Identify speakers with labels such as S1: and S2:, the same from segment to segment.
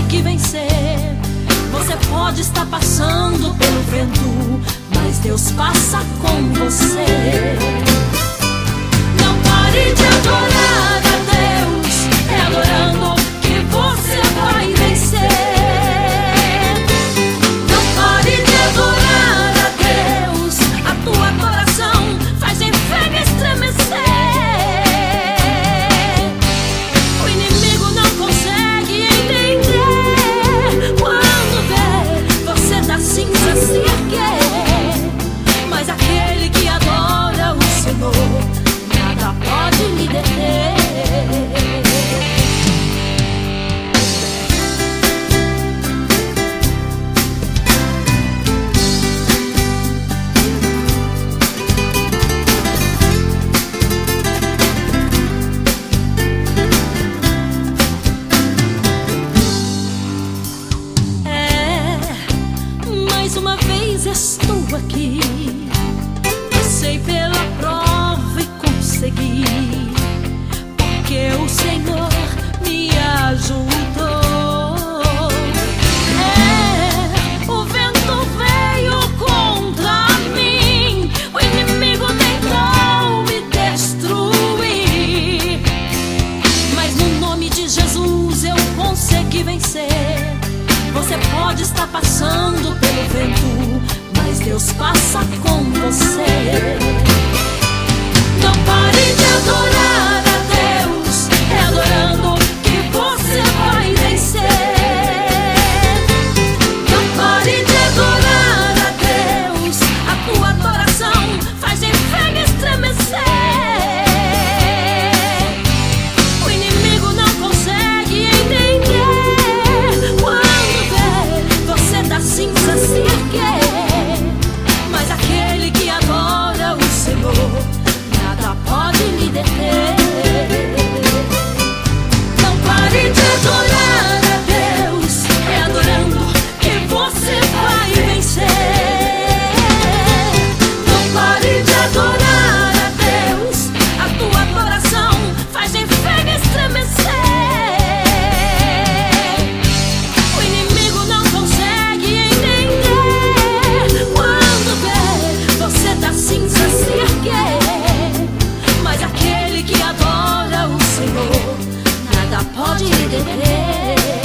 S1: consegue vencer. Você pode estar passando pelo vento, mas Deus passa com você. Não pare de adorar a Deus, é adorando que você vai vencer. Não pare de adorar a Deus, a tua adoração faz a inveja estremecer. O inimigo não consegue entender quando vê você da cinza se erguer. Mas aquele que adora o Senhor, nada pode lhe deter. Mais uma vez estou aqui, passei pela prova e consegui, porque o Senhor me ajudou. O vento veio contra mim, o inimigo tentou me destruir, mas no nome de Jesus eu consegui vencer. Você pode estar passando pelo vento, mas Deus passa com você. Não pare de adorar a Deus, é adorando que você vai vencer. Não pare de adorar a Deus, a tua adoração faz a inveja estremecer. O inimigo não consegue entender quando vê você da cinza se erguer. Mas aquele que adora o Senhor, nada pode lhe deter. Não pare de adorar a Deus, é adorando que você vai vencer. Não pare de adorar a Deus, a tua adoração faz a inveja estremecer. O inimigo não consegue entender quando vê você da cinza se erguer. Mas aquele que adora o Senhor, nada pode lhe deter.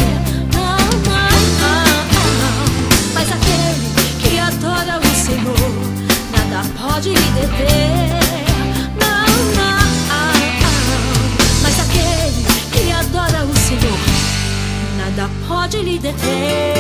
S1: Mas aquele que adora o Senhor, nada pode lhe deter. Mas aquele que adora o Senhor, nada pode lhe deter.